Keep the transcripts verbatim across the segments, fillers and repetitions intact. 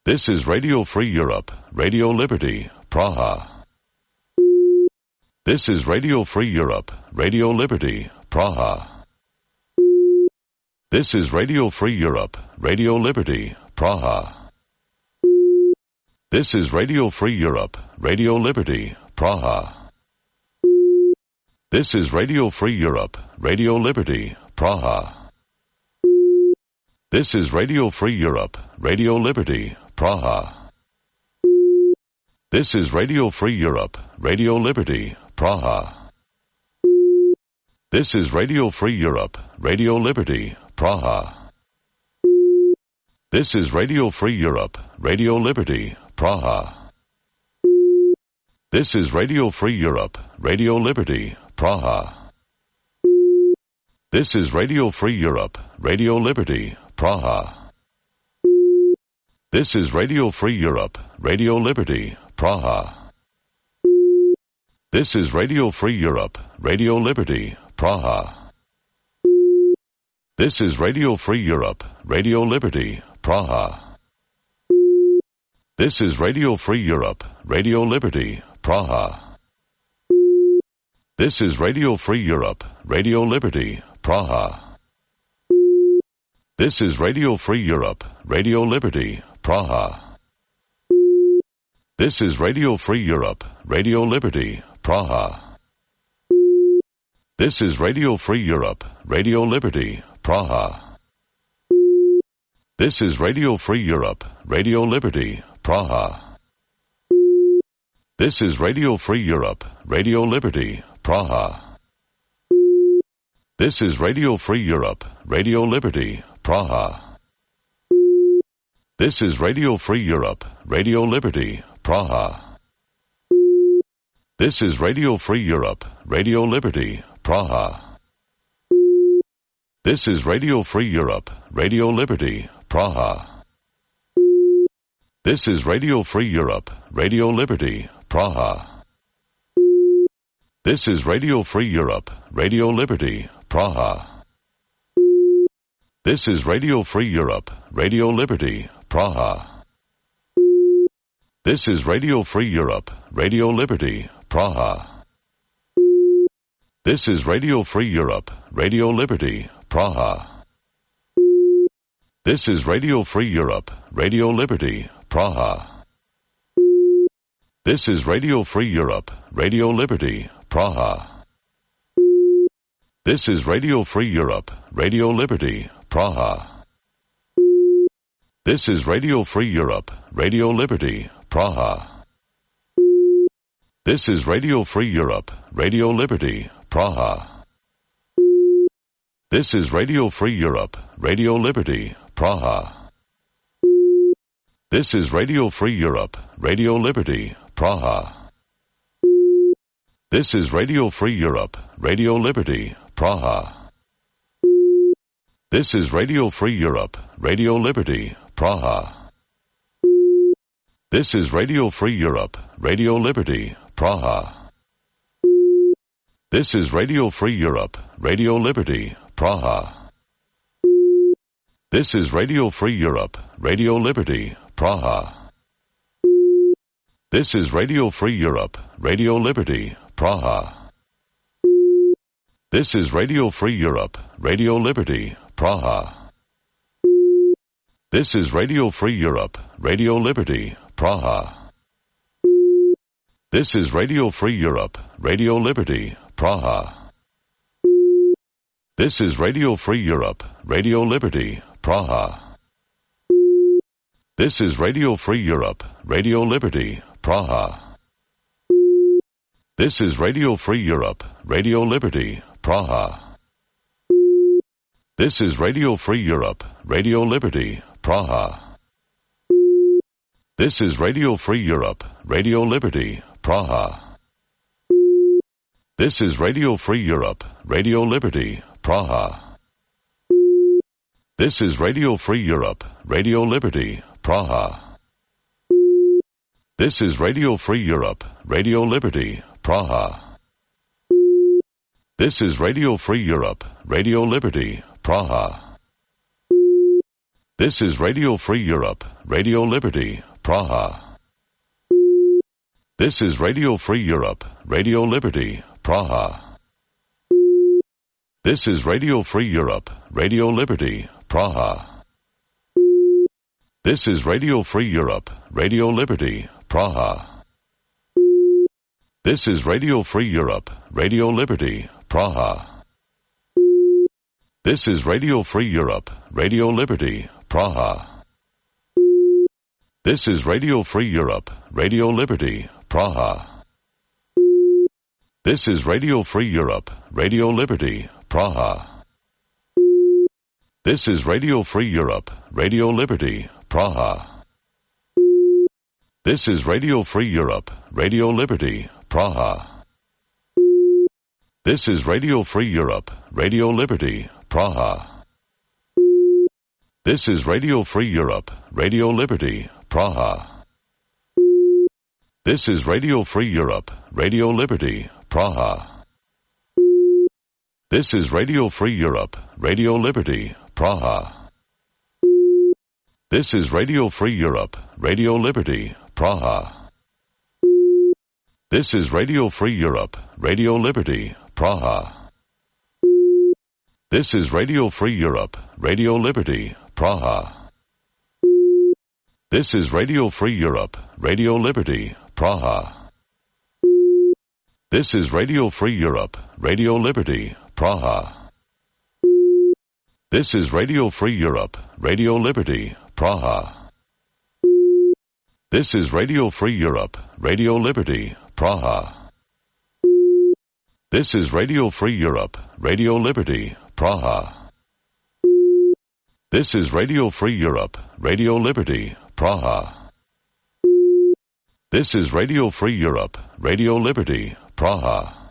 This is Radio Free Europe, Radio Liberty, Praha. This is Radio Free Europe, Radio Liberty, Praha. This is Radio Free Europe, Radio Liberty, Praha. This is Radio Free Europe, Radio Liberty, Praha. This is Radio Free Europe, Radio Liberty, Praha. This is Radio Free Europe, Radio Liberty, Praha. This is Radio Free Europe, Radio Liberty, Praha. This is Radio Free Europe, Radio Liberty, Praha. This is Radio Free Europe, Radio Liberty, Praha. This is Radio Free Europe, Radio Liberty, Praha. This is Radio Free Europe, Radio Liberty, Praha. This is Radio Free Europe, Radio Liberty, Praha. This is Radio Free Europe, Radio Liberty, Praha. This is Radio Free Europe, Radio Liberty, Praha. This is Radio Free Europe, Radio Liberty, Praha. This is Radio Free Europe, Radio Liberty, Praha. This is Radio Free Europe, Radio Liberty, Praha. This is Radio Free Europe, Radio Liberty, Praha. This is Radio Free Europe, Radio Liberty, Praha. This is Radio Free Europe, Radio Liberty, Praha. This is Radio Free Europe, Radio Liberty, Praha. This is Radio Free Europe, Radio Liberty, Praha. This is Radio Free Europe, Radio Liberty, Praha. This is Radio Free Europe, Radio Liberty, Praha. This is Radio Free Europe, Radio Liberty, Praha. This is Radio Free Europe, Radio Liberty, Praha. This is Radio Free Europe, Radio Liberty, Praha. This is Radio Free Europe, Radio Liberty, Praha. This is Radio Free Europe, Radio Liberty, Praha. This is Radio Free Europe, Radio Liberty, Praha. This is Radio Free Europe, Radio Liberty, Praha. This is Radio Free Europe, Radio Liberty, Praha. This is Radio Free Europe, Radio Liberty, Praha. This is Radio Free Europe, Radio Liberty, Praha. This is Radio Free Europe, Radio Liberty, Praha. This is Radio Free Europe, Radio Liberty, Praha. This is Radio Free Europe, Radio Liberty, Praha. This is Radio Free Europe, Radio Liberty, Praha. This is Radio Free Europe, Radio Liberty, Praha. This is Radio Free Europe, Radio Liberty, Praha. This is Radio Free Europe, Radio Liberty, Praha. This is Radio Free Europe, Radio Liberty, Praha. This is Radio Free Europe, Radio Liberty, Praha. This is Radio Free Europe, Radio Liberty, Praha. This is Radio Free Europe, Radio Liberty, Praha. This is Radio Free Europe, Radio Liberty, Praha. This is Radio Free Europe, Radio Liberty, Praha. This is Radio Free Europe, Radio Liberty, Praha. This is Radio Free Europe, Radio Liberty, Praha. This is Radio Free Europe, Radio Liberty, Praha. This is Radio Free Europe, Radio Liberty, Praha. This is Radio Free Europe, Radio Liberty, Praha. This is Radio Free Europe, Radio Liberty, Praha. This is Radio Free Europe, Radio Liberty, Praha. This is Radio Free Europe, Radio Liberty, Praha. This is Radio Free Europe, Radio Liberty, Praha. This is Radio Free Europe, Radio Liberty, Praha. This is Radio Free Europe, Radio Liberty, Praha. This is Radio Free Europe, Radio Liberty, Praha. This is Radio Free Europe, Radio Liberty, Praha. This is Radio Free Europe, Radio Liberty, Praha. This is Radio Free Europe, Radio Liberty, Praha. This is Radio Free Europe, Radio Liberty, Praha. This is Radio Free Europe, Radio Liberty, Praha. This is Radio Free Europe, Radio Liberty, Praha. This is Radio Free Europe, Radio Liberty, Praha. This is Radio Free Europe, Radio Liberty, Praha. This is Radio Free Europe, Radio Liberty, Praha. This is Radio Free Europe, Radio Liberty, Praha. This is Radio Free Europe, Radio Liberty, Praha. This is Radio Free Europe, Radio Liberty, Praha. This is Radio Free Europe, Radio Liberty, Praha. This is Radio Free Europe, Radio Liberty, Praha. This is Radio Free Europe, Radio Liberty, Praha. This is Radio Free Europe, Radio Liberty, Praha. This is Radio Free Europe, Radio Liberty, Praha. This is Radio Free Europe, Radio Liberty, Praha. This is Radio Free Europe, Radio Liberty, Praha. This is Radio Free Europe, Radio Liberty, Praha.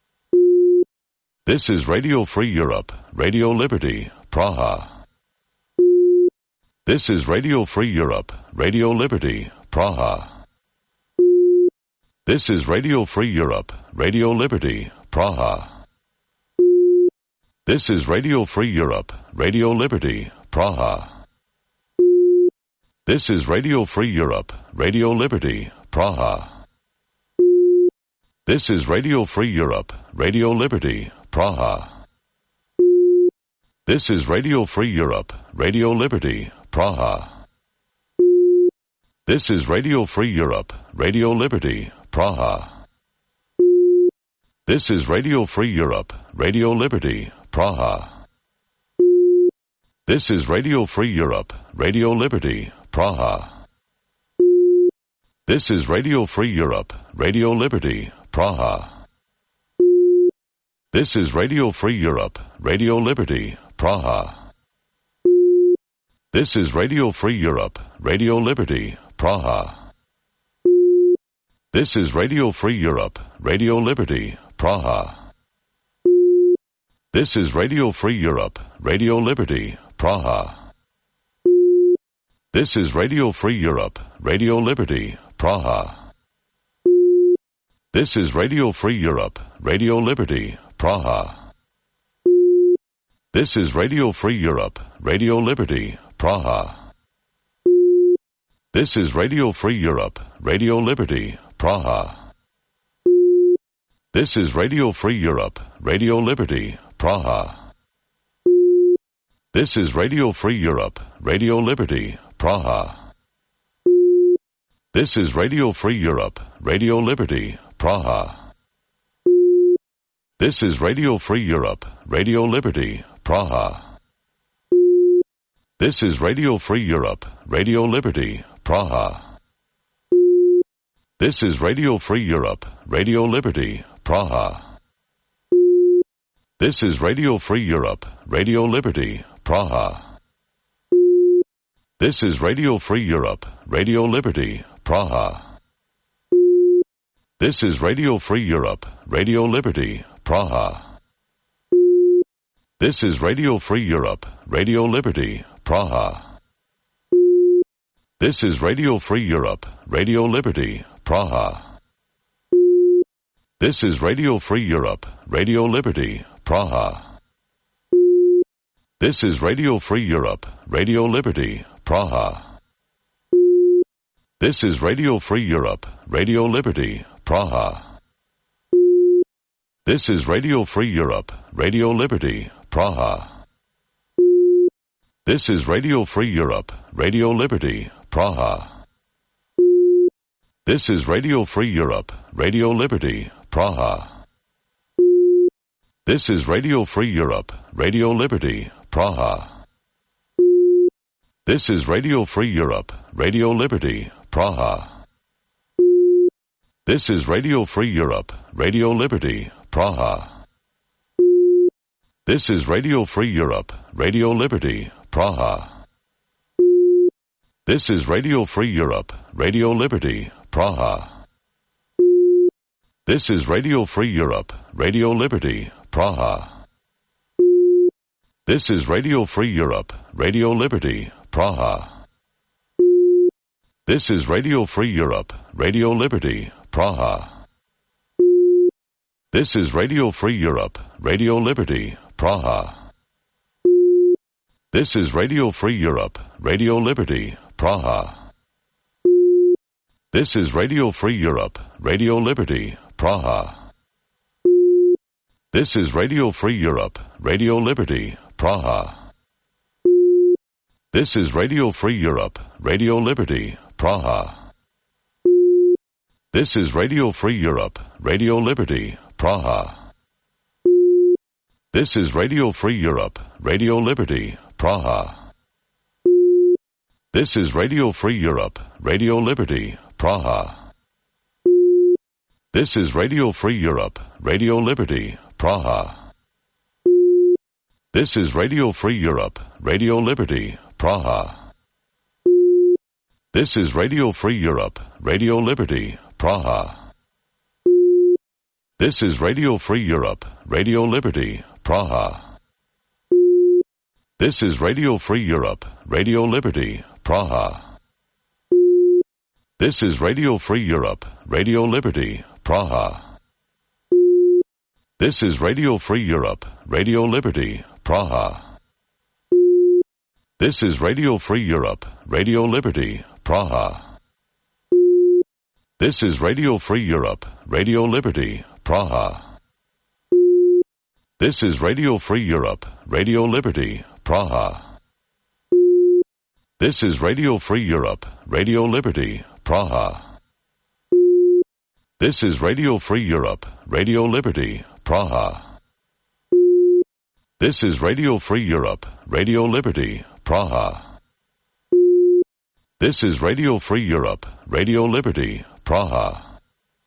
This is Radio Free Europe, Radio Liberty, Praha. This is Radio Free Europe, Radio Liberty, Praha. This is Radio Free Europe, Radio Liberty, Praha. This is Radio Free Europe, Radio Liberty, Praha. This is Radio Free Europe, Radio Liberty, Praha. This is Radio Free Europe, Radio Liberty, Praha. This is Radio Free Europe, Radio Liberty, Praha. This is Radio Free Europe, Radio Liberty, Praha. This is Radio Free Europe, Radio Liberty, Praha. This is Radio Free Europe, Radio Liberty, Praha. This is Radio Free Europe, Radio Liberty, Praha. This is Radio Free Europe, Radio Liberty, Praha. This is Radio Free Europe, Radio Liberty, Praha. This is Radio Free Europe, Radio Liberty, Praha. This is Radio Free Europe, Radio Liberty, Praha. This is Radio Free Europe, Radio Liberty, Praha. This is Radio Free Europe, Radio Liberty, Praha. This is Radio Free Europe, Radio Liberty, Praha. This is Radio Free Europe, Radio Liberty, Praha. This is Radio Free Europe, Radio Liberty, Praha. This is Radio Free Europe, Radio Liberty, Praha. This is Radio Free Europe, Radio Liberty, Praha. This is Radio Free Europe, Radio Liberty, Praha. This is Radio Free Europe, Radio Liberty, Praha. This is Radio Free Europe, Radio Liberty, Praha. This is Radio Free Europe, Radio Liberty, Praha. This is Radio Free Europe, Radio Liberty, Praha. This is Radio Free Europe, Radio Liberty, Praha. This is Radio Free Europe, Radio Liberty, Praha. This is Radio Free Europe, Radio Liberty, Praha. This is Radio Free Europe, Radio Liberty, Praha. This is Radio Free Europe, Radio Liberty, Praha. This is Radio Free Europe, Radio Liberty, Praha. This is Radio Free Europe, Radio Liberty, Praha. This is Radio Free Europe, Radio Liberty, Praha. This is Radio Free Europe, Radio Liberty, Praha. This is Radio Free Europe, Radio Liberty, Praha. This is Radio Free Europe, Radio Liberty, Praha. This is Radio Free Europe, Radio Liberty, Praha. This is Radio Free Europe, Radio Liberty, Praha. This is Radio Free Europe, Radio Liberty, Praha. This is Radio Free Europe, Radio Liberty, Praha. This is Radio Free Europe, Radio Liberty, Praha. This is Radio Free Europe, Radio Liberty, Praha. This is Radio Free Europe, Radio Liberty, Praha. This is Radio Free Europe, Radio Liberty, Praha. This is Radio Free Europe, Radio Liberty, Praha. This is Radio Free Europe, Radio Liberty, Praha. This is Radio Free Europe, Radio Liberty, Praha. This is Radio Free Europe, Radio Liberty, Praha. This is Radio Free Europe, Radio Liberty, Praha. This is Radio Free Europe, Radio Liberty, Praha. This is Radio Free Europe, Radio Liberty, Praha. This is Radio Free Europe, Radio Liberty, Praha. This is Radio Free Europe, Radio Liberty, Praha. This is Radio Free Europe, Radio Liberty, Praha. This is Radio Free Europe, Radio Liberty, Praha. This is Radio Free Europe, Radio Liberty, Praha. This is Radio Free Europe, Radio Liberty, Praha. This is Radio Free Europe, Radio Liberty, Praha. This is Radio Free Europe, Radio Liberty, Praha. This is Radio Free Europe, Radio Liberty, Praha. This is Radio Free Europe, Radio Liberty, Praha. This is Radio Free Europe, Radio Liberty, Praha. This is Radio Free Europe, Radio Liberty, Praha. This is Radio Free Europe, Radio Liberty, Praha.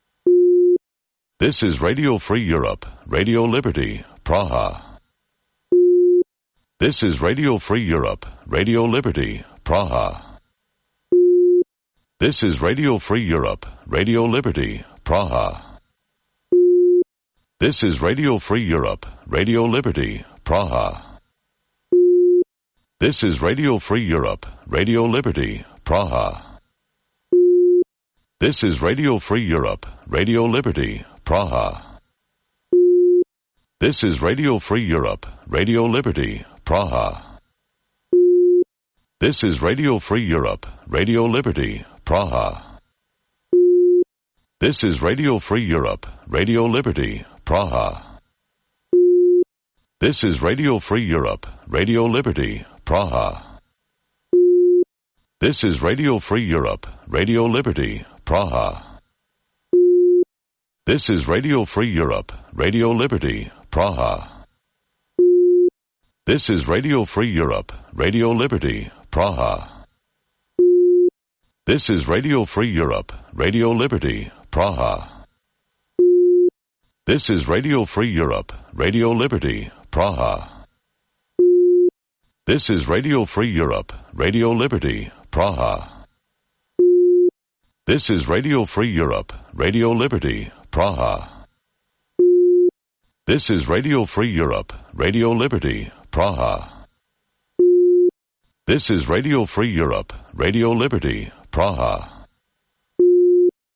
This is Radio Free Europe, Radio Liberty, Praha. This is Radio Free Europe, Radio Liberty, Praha. This is Radio Free Europe, Radio Liberty, Praha. This is Radio Free Europe, Radio Liberty, Praha. This is Radio Free Europe, Radio Liberty, Praha. This is Radio Free Europe, Radio Liberty, Praha. This is Radio Free Europe, Radio Liberty, Praha. This is Radio Free Europe, Radio Liberty, Praha. This is Radio Free Europe, Radio Liberty, Praha. This is Radio Free Europe, Radio Liberty, Praha. This is Radio Free Europe, Radio Liberty, Praha. This is Radio Free Europe, Radio Liberty, Praha. This is Radio Free Europe, Radio Liberty, Praha. This is Radio Free Europe, Radio Liberty, Praha. This is Radio Free Europe, Radio Liberty, Praha. This is Radio Free Europe, Radio Liberty, Praha. This is Radio Free Europe, Radio Liberty, Praha. This is Radio Free Europe, Radio Liberty, Praha. This is Radio Free Europe, Radio Liberty, Praha.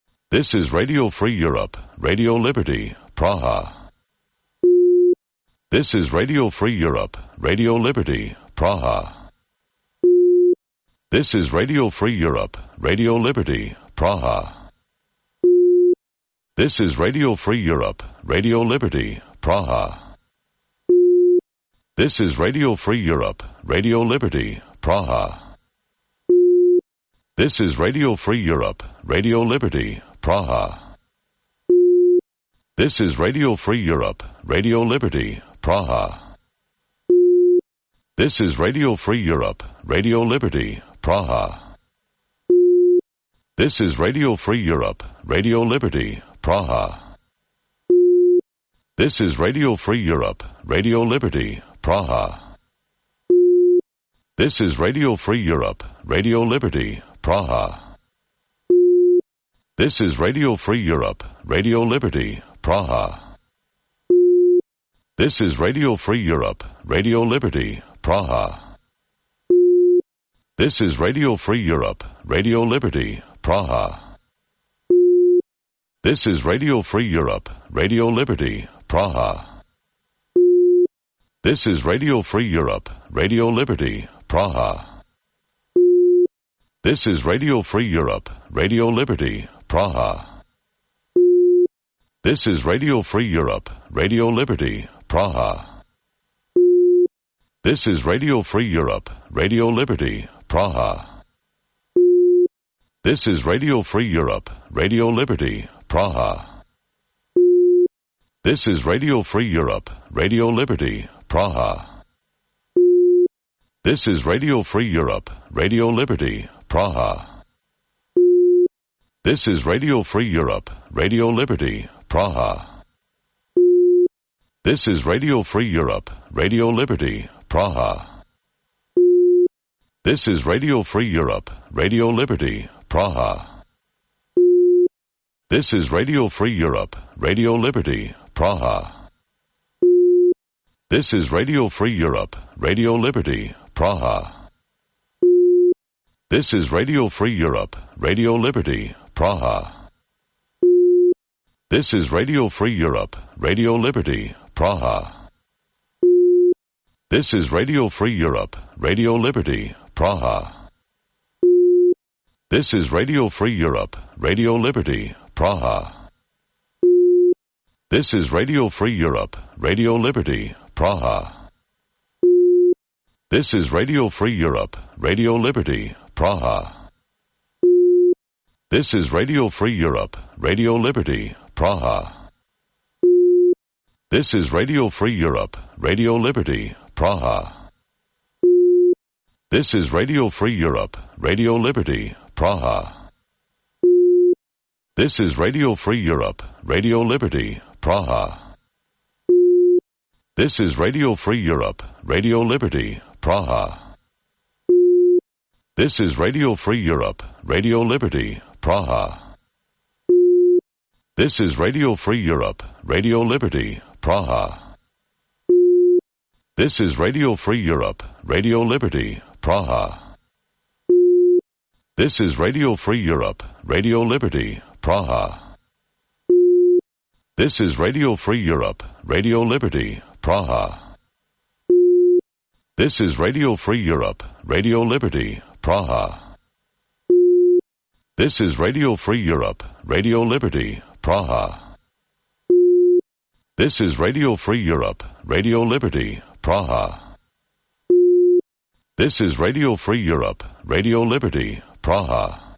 This is Radio Free Europe, Radio Liberty, Praha. This is Radio Free Europe, Radio Liberty, Praha. This is Radio Free Europe, Radio Liberty, Praha. This is Radio Free Europe, Radio Liberty, Praha. This is Radio Free Europe, Radio Liberty, Praha. This is Radio Free Europe, Radio Liberty, Praha. This is Radio Free Europe, Radio Liberty, Praha. This is Radio Free Europe, Radio Liberty, Praha. This is Radio Free Europe, Radio Liberty, Praha. This is Radio Free Europe, Radio Liberty, Praha. This is Radio Free Europe, Radio Liberty, Praha. This is Radio Free Europe, Radio Liberty, Praha. This is Radio Free Europe, Radio Liberty, Praha. This is Radio Free Europe, Radio Liberty, Praha. This is Radio Free Europe, Radio Liberty, Praha. This is Radio Free Europe, Radio Liberty, Praha. This is Radio Free Europe, Radio Liberty, Praha. This is Radio Free Europe, Radio Liberty, Praha. This is Radio Free Europe, Radio Liberty, Praha. This is Radio Free Europe, Radio Liberty, Praha. This is Radio Free Europe, Radio Liberty, Praha. This is Radio Free Europe, Radio Liberty, Praha. This is Radio Free Europe, Radio Liberty, Praha. This is Radio Free Europe, Radio Liberty, Praha. This is Radio Free Europe, Radio Liberty, Praha. This is Radio Free Europe, Radio Liberty, Praha. This is Radio Free Europe, Radio Liberty, Praha. This is Radio Free Europe, Radio Liberty, Praha. This is Radio Free Europe, Radio Liberty, Praha. This is Radio Free Europe, Radio Liberty, Praha. This is Radio Free Europe, Radio Liberty, Praha. This is Radio Free Europe, Radio Liberty, Praha. This is Radio Free Europe, Radio Liberty, Praha. This is Radio Free Europe, Radio Liberty, Praha. This is Radio Free Europe, Radio Liberty, Praha. This is Radio Free Europe, Radio Liberty, Praha. This is Radio Free Europe, Radio Liberty, Praha. This is Radio Free Europe, Radio Liberty, Praha. This is Radio Free Europe, Radio Liberty, Praha. This is Radio Free Europe, Radio Liberty, Praha. This is Radio Free Europe, Radio Liberty, Praha. This is Radio Free Europe, Radio Liberty, Praha. This is Radio Free Europe, Radio Liberty, Praha. This is Radio Free Europe, Radio Liberty, Praha. This is Radio Free Europe, Radio Liberty, Praha. This is Radio Free Europe, Radio Liberty, Praha. This is Radio Free Europe, Radio Liberty, Praha.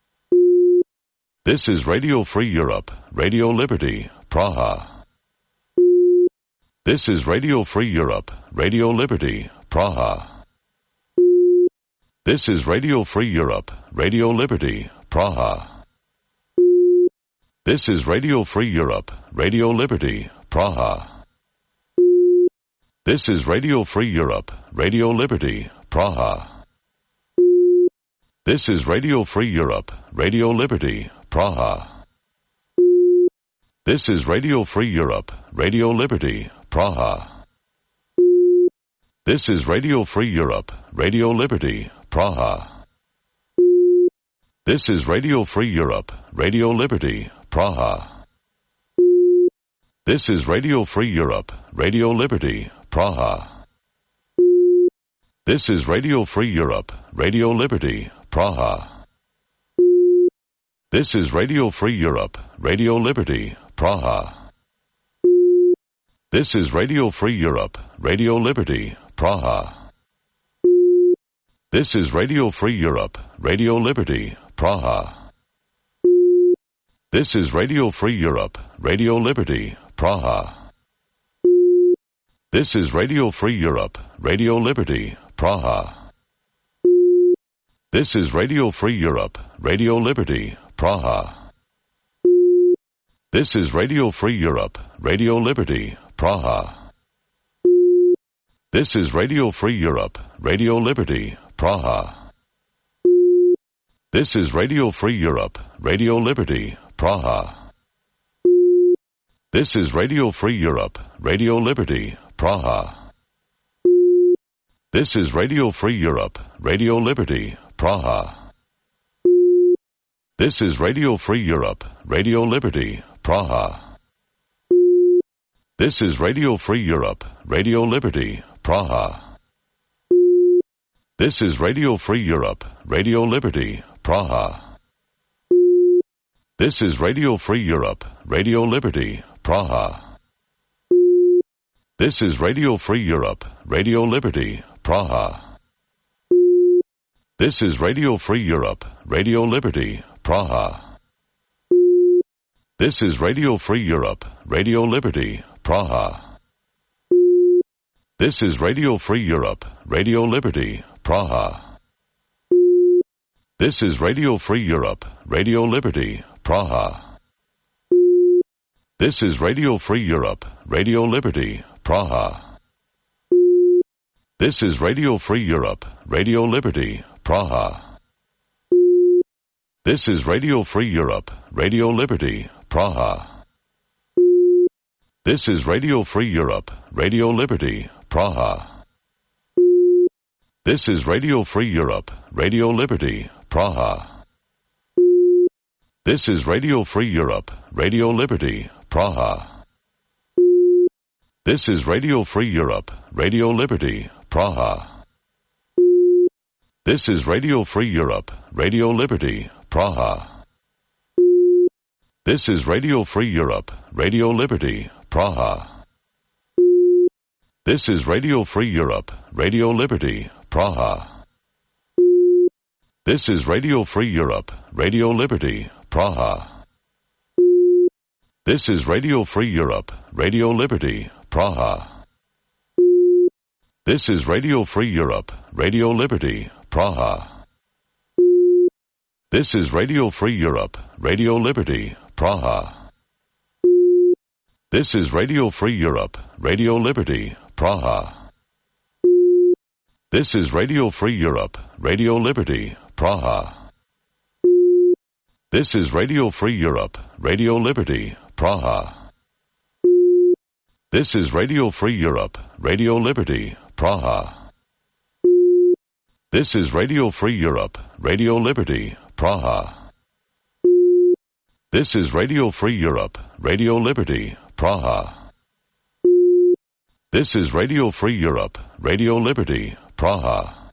This is Radio Free Europe, Radio Liberty, Praha. This is Radio Free Europe, Radio Liberty, Praha. This is Radio Free Europe, Radio Liberty, Praha. This is Radio Free Europe, Radio Liberty, Praha. This is Radio Free Europe, Radio Liberty, Praha. This is Radio Free Europe, Radio Liberty, Praha. This is Radio Free Europe, Radio Liberty, Praha. This is Radio Free Europe, Radio Liberty, Praha. This is Radio Free Europe, Radio Liberty, Praha. This is Radio Free Europe, Radio Liberty, Praha. This is Radio Free Europe, Radio Liberty, Praha. This is Radio Free Europe, Radio Liberty, Praha. This is Radio Free Europe, Radio Liberty, Praha. This is Radio Free Europe, Radio Liberty, Praha. This is Radio Free Europe, Radio Liberty, Praha. This is Radio Free Europe, Radio Liberty, Praha. This is Radio Free Europe, Radio Liberty, Praha. This is Radio Free Europe, Radio Liberty, Praha. This is Radio Free Europe, Radio Liberty, Praha. This is Radio Free Europe, Radio Liberty, Praha. This is Radio Free Europe, Radio Liberty, Praha. This is Radio Free Europe, Radio Liberty, Praha. This is Radio Free Europe, Radio Liberty, Praha. This is Radio Free Europe, Radio Liberty, Praha. This is Radio Free Europe, Radio Liberty, Praha. This is Radio Free Europe, Radio Liberty, Praha. This is Radio Free Europe, Radio Liberty, Praha. This is Radio Free Europe, Radio Liberty, Praha. This is Radio Free Europe, Radio Liberty, Praha. This is Radio Free Europe, Radio Liberty, Praha. This is Radio Free Europe, Radio Liberty, Praha. This is Radio Free Europe, Radio Liberty, Praha. This is Radio Free Europe, Radio Liberty, Praha. This is Radio Free Europe, Radio Liberty, Praha. This is Radio Free Europe, Radio Liberty, Praha. This is Radio Free Europe, Radio Liberty, Praha. This is Radio Free Europe, Radio Liberty, Praha. This is Radio Free Europe, Radio Liberty, Praha. This is Radio Free Europe, Radio Liberty, Praha. This is Radio Free Europe, Radio Liberty, Praha. This is Radio Free Europe, Radio Liberty, Praha. This is Radio Free Europe, Radio Liberty, Praha. This is Radio Free Europe, Radio Liberty, Praha. This is Radio Free Europe, Radio Liberty, Praha. This is Radio Free Europe, Radio Liberty, Praha. This is Radio Free Europe, Radio Liberty, Praha. This is Radio Free Europe, Radio Liberty, Praha. This is Radio Free Europe, Radio Liberty, Praha. This is Radio Free Europe, Radio Liberty, Praha. This is Radio Free Europe, Radio Liberty, Praha. This is Radio Free Europe, Radio Liberty, Praha. This is Radio Free Europe, Radio Liberty, Praha.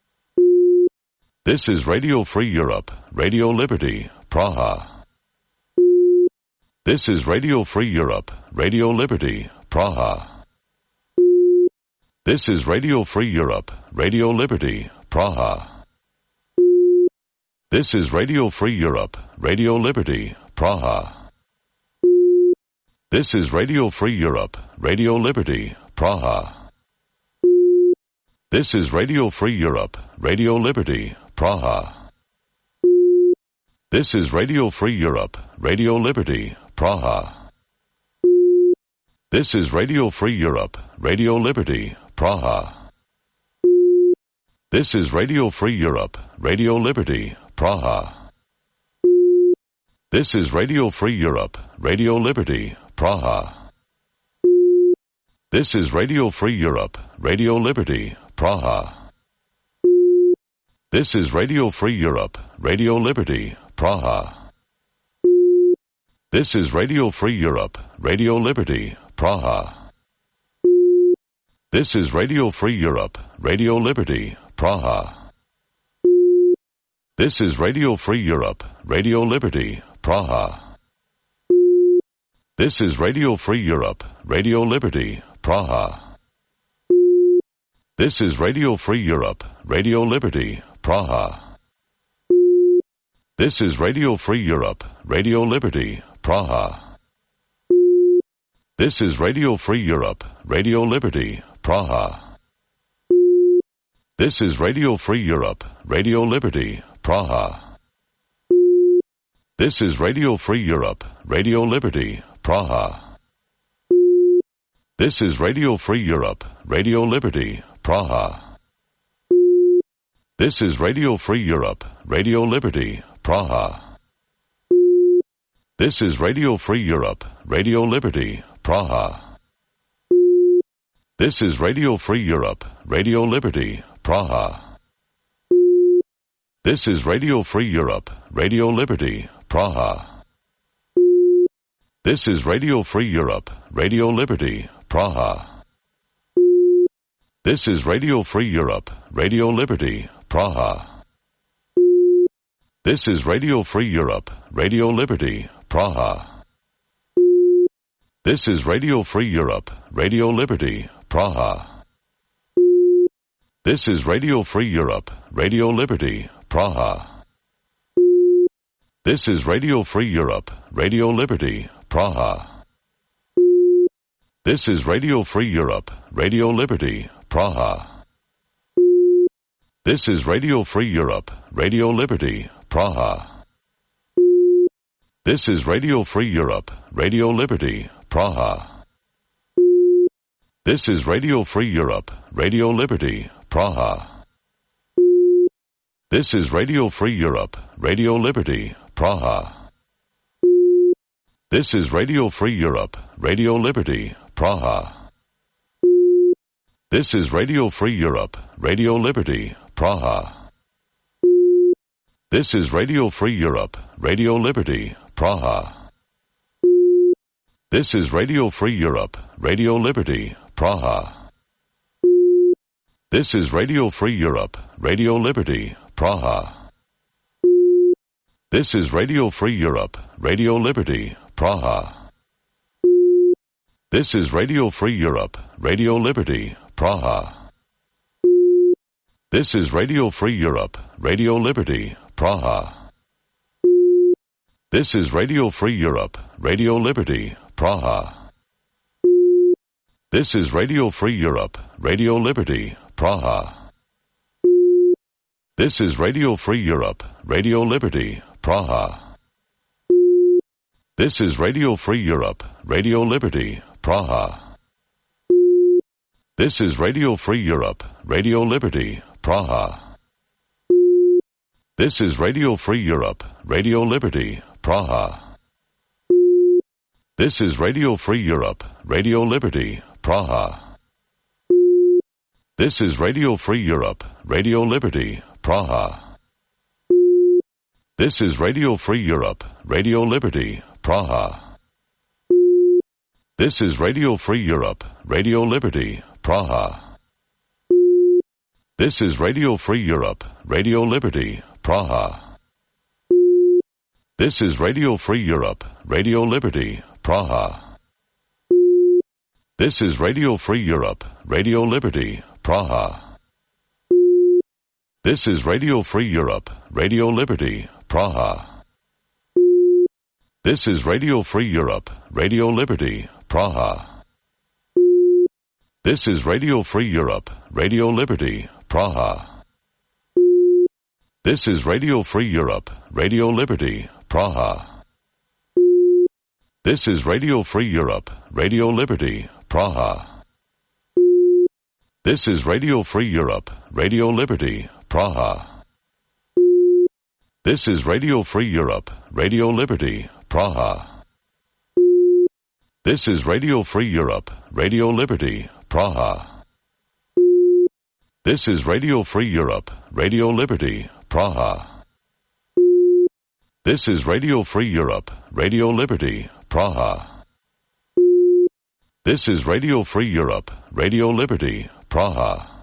This is Radio Free Europe, Radio Liberty, Praha. This is Radio Free Europe, Radio Liberty, Praha. This is Radio Free Europe, Radio Liberty, Praha. This is Radio Free Europe, Radio Liberty, Praha. This is Radio Free Europe, Radio Liberty, Praha. This is Radio Free Europe, Radio Liberty, Praha. This is Radio Free Europe, Radio Liberty, Praha. This is Radio Free Europe, Radio Liberty, Praha. This is Radio Free Europe, Radio Liberty, Praha. This is Radio Free Europe, Radio Liberty, Praha. This is Radio Free Europe, Radio Liberty, Praha. This is Radio Free Europe, Radio Liberty, Praha. This is Radio Free Europe, Radio Liberty, Praha. This is Radio Free Europe, Radio Liberty, Praha. This is Radio Free Europe, Radio Liberty, Praha. This is Radio Free Europe, Radio Liberty, Praha. This is Radio Free Europe, Radio Liberty, Praha. This is Radio Free Europe, Radio Liberty, Praha. This is Radio Free Europe, Radio Liberty, Praha. This is Radio Free Europe, Radio Liberty, Praha. This is Radio Free Europe, Radio Liberty, Praha. This is Radio Free Europe, Radio Liberty, Praha. This is Radio Free Europe, Radio Liberty, Praha. This is Radio Free Europe, Radio Liberty, Praha. This is Radio Free Europe, Radio Liberty, Praha. This is Radio Free Europe, Radio Liberty, Praha. This is Radio Free Europe, Radio Liberty, Praha. This is Radio Free Europe, Radio Liberty, Praha. This is Radio Free Europe, Radio Liberty, Praha. This is Radio Free Europe, Radio Liberty, Praha. This is Radio Free Europe, Radio Liberty, Praha. This is Radio Free Europe, Radio Liberty, Praha. This is Radio Free Europe, Radio Liberty, Praha. This is Radio Free Europe, Radio Liberty, Praha. This is Radio Free Europe, Radio Liberty, Praha. This is Radio Free Europe, Radio Liberty, Praha. This is Radio Free Europe, Radio Liberty, Praha. This is Radio Free Europe, Radio Liberty, Praha. This is Radio Free Europe, Radio Liberty, Praha. This is Radio Free Europe, Radio Liberty, Praha. This is Radio Free Europe, Radio Liberty, Praha. This is Radio Free Europe, Radio Liberty, Praha. This is Radio Free Europe, Radio Liberty, Praha. This is Radio Free Europe, Radio Liberty, Praha. This is Radio Free Europe, Radio Liberty, Praha. This is Radio Free Europe, Radio Liberty, Praha. This is Radio Free Europe, Radio Liberty, Praha. This is Radio Free Europe, Radio Liberty, Praha. This is Radio Free Europe, Radio Liberty, Praha. This is Radio Free Europe, Radio Liberty, Praha. This is Radio Free Europe, Radio Liberty, Praha. This is Radio Free Europe, Radio Liberty, Praha. This is Radio Free Europe, Radio Liberty, Praha. This is Radio Free Europe, Radio Liberty, Praha. This is Radio Free Europe, Radio Liberty, Praha. This is Radio Free Europe, Radio Liberty, Praha. This is Radio Free Europe, Radio Liberty, Praha. This is Radio Free Europe, Radio Liberty, Praha. This is Radio Free Europe, Radio Liberty, Praha. This is Radio Free Europe, Radio Liberty, Praha. This is Radio Free Europe, Radio Liberty, Praha. This is Radio Free Europe, Radio Liberty, Praha. This is Radio Free Europe, Radio Liberty, Praha. This is Radio Free Europe, Radio Liberty, Praha. This is Radio Free Europe, Radio Liberty, Praha. This is Radio Free Europe, Radio Liberty, Praha. This is Radio Free Europe, Radio Liberty, Praha. This is Radio Free Europe, Radio Liberty, Praha. This is Radio Free Europe, Radio Liberty, Praha.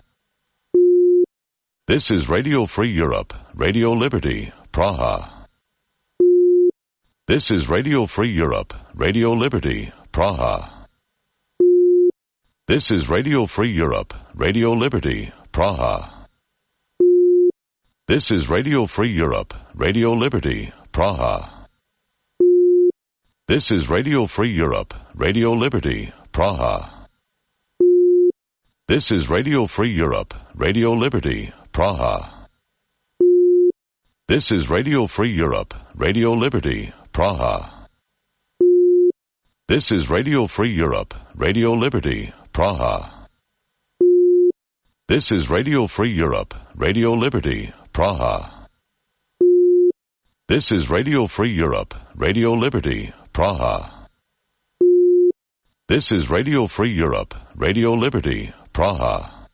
This is Radio Free Europe, Radio Liberty, Praha. This is Radio Free Europe, Radio Liberty, Praha. This is Radio Free Europe, Radio Liberty, Praha. This is Radio Free Europe, Radio Liberty, Praha. This is Radio Free Europe, Radio Liberty, Praha. This is Radio Free Europe, Radio Liberty, Praha. This is Radio Free Europe, Radio Liberty, Praha. This is Radio Free Europe, Radio Liberty, Praha. This is Radio Free Europe, Radio Liberty, Praha. This is Radio Free Europe, Radio Liberty, Praha. This is Radio Free Europe, Radio Liberty, Praha.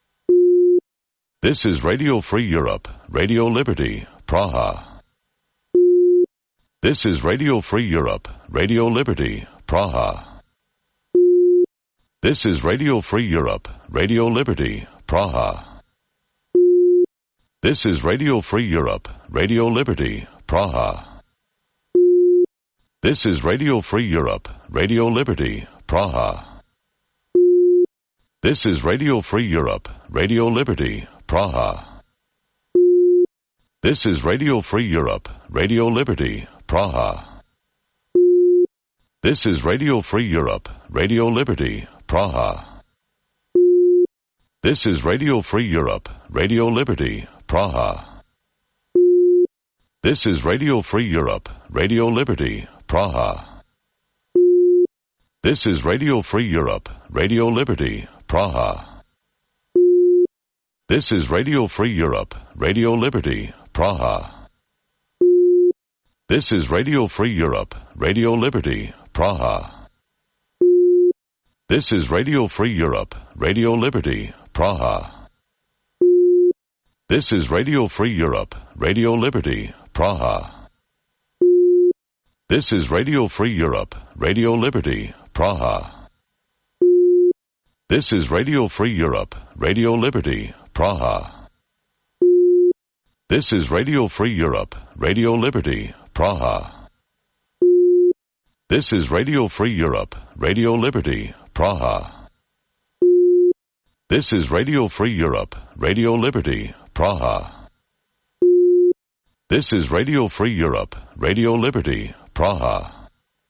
This is Radio Free Europe, Radio Liberty, Praha. This is Radio Free Europe, Radio Liberty, Praha. This is Radio Free Europe, Radio Liberty, Praha. This is Radio Free Europe, Radio Liberty, Praha. This is Radio Free Europe, Radio Liberty, Praha. This is Radio Free Europe, Radio Liberty, Praha. This is Radio Free Europe, Radio Liberty, Praha. This is Radio Free Europe, Radio Liberty, Praha. This is Radio Free Europe, Radio Liberty, Praha. This is Radio Free Europe, Radio Liberty, Praha. This is Radio Free Europe, Radio Liberty, Praha. This is Radio Free Europe, Radio Liberty, Praha. This is Radio Free Europe, Radio Liberty, Praha. This is Radio Free Europe, Radio Liberty, Praha. This is Radio Free Europe, Radio Liberty, Praha. This is Radio Free Europe, Radio Liberty, Praha. This is Radio Free Europe, Radio Liberty, Praha. This is Radio Free Europe, Radio Liberty, Praha. This is Radio Free Europe, Radio Liberty, Praha. This is Radio Free Europe, Radio Liberty, Praha. This is Radio Free Europe, Radio Liberty, Praha.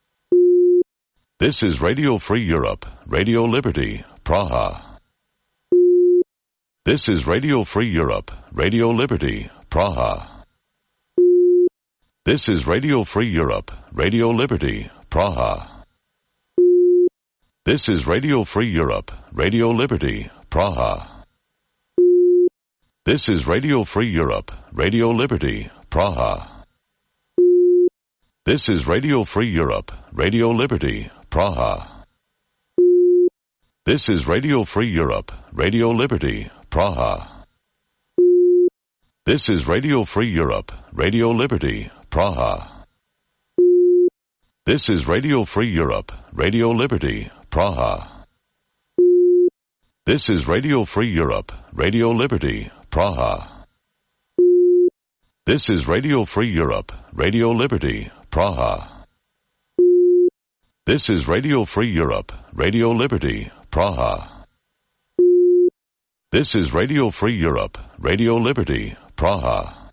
This is Radio Free Europe, Radio Liberty, Praha. This is Radio Free Europe, Radio Liberty, Praha. This is Radio Free Europe, Radio Liberty, Praha. This is Radio Free Europe, Radio Liberty, Praha. This is Radio Free Europe, Radio Liberty, Praha. This is Radio Free Europe, Radio Liberty, Praha. This is Radio Free Europe, Radio Liberty, Praha. This is Radio Free Europe, Radio Liberty, Praha. This is Radio Free Europe, Radio Liberty, Praha. This is Radio Free Europe, Radio Liberty, Praha. This is Radio Free Europe, Radio Liberty, Praha. This is Radio Free Europe, Radio Liberty, Praha. This is Radio Free Europe, Radio Liberty, Praha.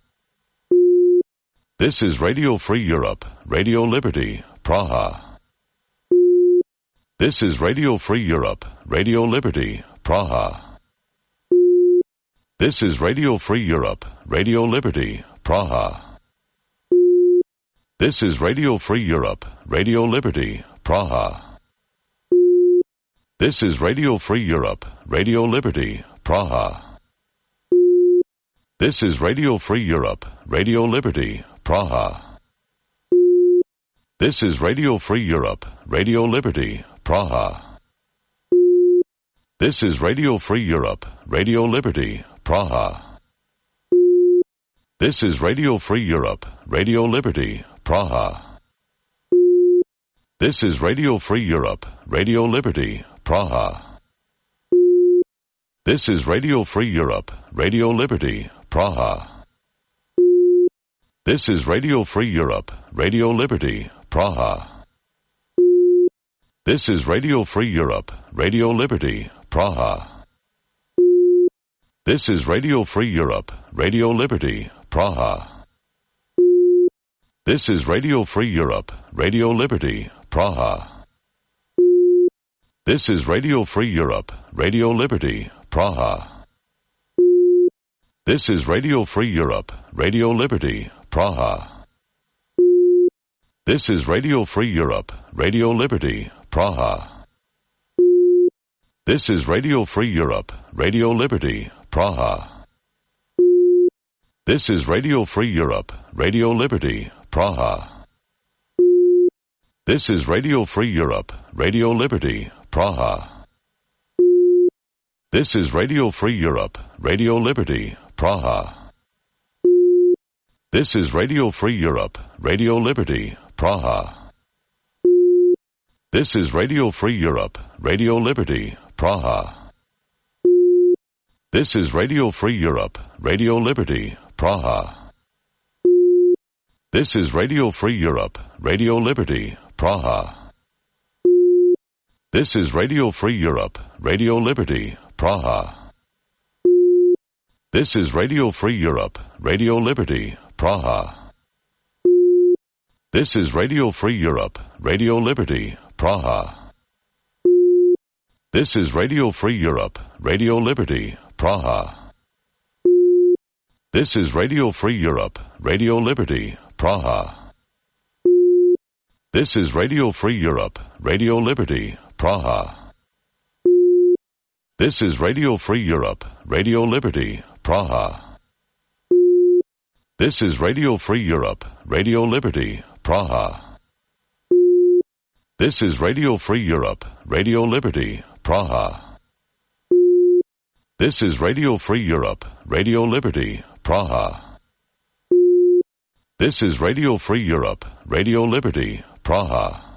This is Radio Free Europe, Radio Liberty, Praha. This is Radio Free Europe, Radio Liberty, Praha. This is Radio Free Europe, Radio Liberty, Praha. This is Radio Free Europe, Radio Liberty, Praha. This is Radio Free Europe, Radio Liberty, Praha. This is Radio Free Europe, Radio Liberty, Praha. This is Radio Free Europe, Radio Liberty, Praha. This is Radio Free Europe, Radio Liberty, Praha. This is Radio Free Europe, Radio Liberty, Praha. This is Radio Free Europe, Radio Liberty, Praha. This is Radio Free Europe, Radio Liberty, Praha. This is Radio Free Europe, Radio Liberty, Praha. This is Radio Free Europe, Radio Liberty, Praha. This is Radio Free Europe, Radio Liberty, Praha. This is Radio Free Europe, Radio Liberty, Praha. This is Radio Free Europe, Radio Liberty, Praha. This is Radio Free Europe, Radio Liberty, Praha. This is Radio Free Europe, Radio Liberty, Praha. This is Radio Free Europe, Radio Liberty, Praha. This is Radio Free Europe, Radio Liberty, Praha. This is Radio Free Europe, Radio Liberty, Praha. This is Radio Free Europe, Radio Liberty, Praha. This is Radio Free Europe, Radio Liberty, Praha. This is Radio Free Europe, Radio Liberty, Praha. This is Radio Free Europe, Radio Liberty, Praha. This is Radio Free Europe, Radio Liberty, Praha. This is Radio Free Europe, Radio Liberty, Praha. This is Radio Free Europe, Radio Liberty, Praha. This is Radio Free Europe, Radio Liberty, Praha. This is Radio Free Europe, Radio Liberty, Praha. This is Radio Free Europe, Radio Liberty, Praha. This is Radio Free Europe, Radio Liberty, Praha. This is Radio Free Europe, Radio Liberty, Praha. This is Radio Free Europe, Radio Liberty, Praha. This is Radio Free Europe, Radio Liberty, Praha. This is Radio Free Europe, Radio Liberty, Praha. This is Radio Free Europe, Radio Liberty, Praha.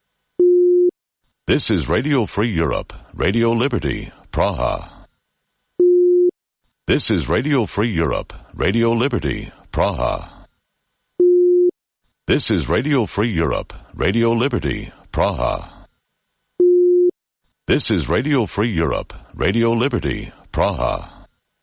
This is Radio Free Europe, Radio Liberty, Praha. This is Radio Free Europe, Radio Liberty, Praha. This is Radio Free Europe, Radio Liberty, Praha. This is Radio Free Europe, Radio Liberty, Praha.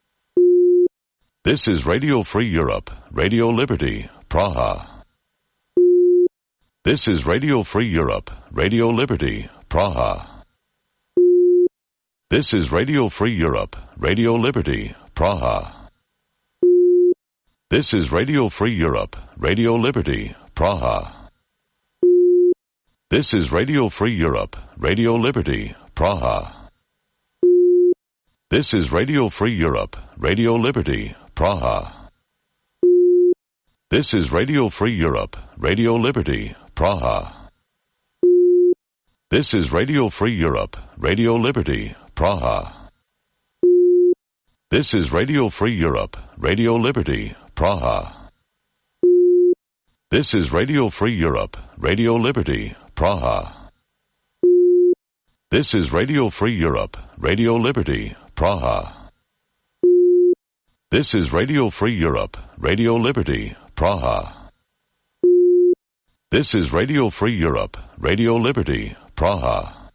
This is Radio Free Europe, Radio Liberty, Praha. This is Radio Free Europe, Radio Liberty, Praha. This is Radio Free Europe, Radio Liberty, Praha. This is Radio Free Europe, Radio Liberty, Praha. This is Radio Free Europe, Radio Liberty, Praha. This is Radio Free Europe, Radio Liberty, Praha. This is Radio Free Europe, Radio Liberty, Praha. This is Radio Free Europe, Radio Liberty, Praha. This is Radio Free Europe, Radio Liberty, Praha. This is Radio Free Europe, Radio Liberty, Praha. This is Radio Free Europe, Radio Liberty, Praha. This is Radio Free Europe, Radio Liberty, Praha. This is Radio Free Europe, Radio Liberty, Praha.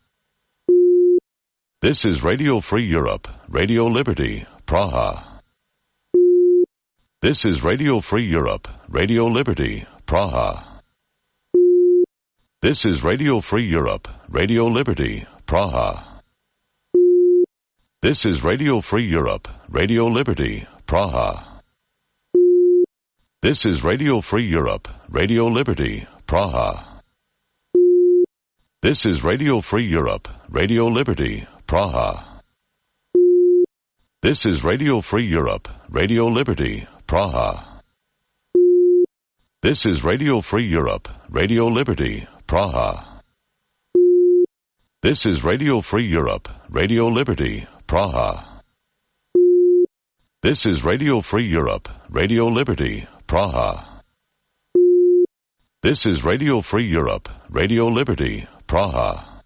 This is Radio Free Europe, Radio Liberty, Praha. This is Radio Free Europe, Radio Liberty, Praha. This is Radio Free Europe, Radio Liberty, Praha. This is Radio Free Europe, Radio Liberty, Praha. This is Radio Free Europe, Radio Liberty, Praha. This is Radio Free Europe, Radio Liberty, Praha. This is Radio Free Europe, Radio Liberty, Praha. This is Radio Free Europe, Radio Liberty, Praha. This is Radio Free Europe, Radio Liberty, Praha. This is Radio Free Europe, Radio Liberty, Praha. This is Radio Free Europe, Radio Liberty, Praha.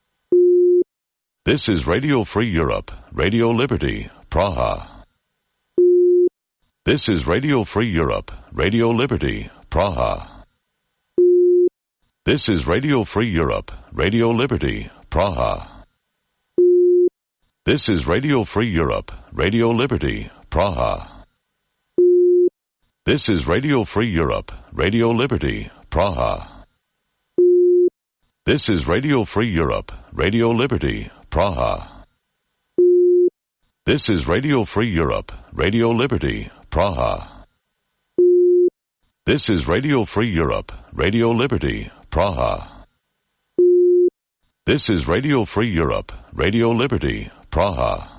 This is Radio Free Europe, Radio Liberty, Praha. This is Radio Free Europe, Radio Liberty, Praha. This is Radio Free Europe, Radio Liberty, Praha. This is Radio Free Europe, Radio Liberty, Praha. This is Radio Free Europe, Radio Liberty, Praha. This is Radio Free Europe, Radio Liberty, Praha. This is Radio Free Europe, Radio Liberty, Praha. This is Radio Free Europe, Radio Liberty, Praha. This is Radio Free Europe, Radio Liberty, Praha.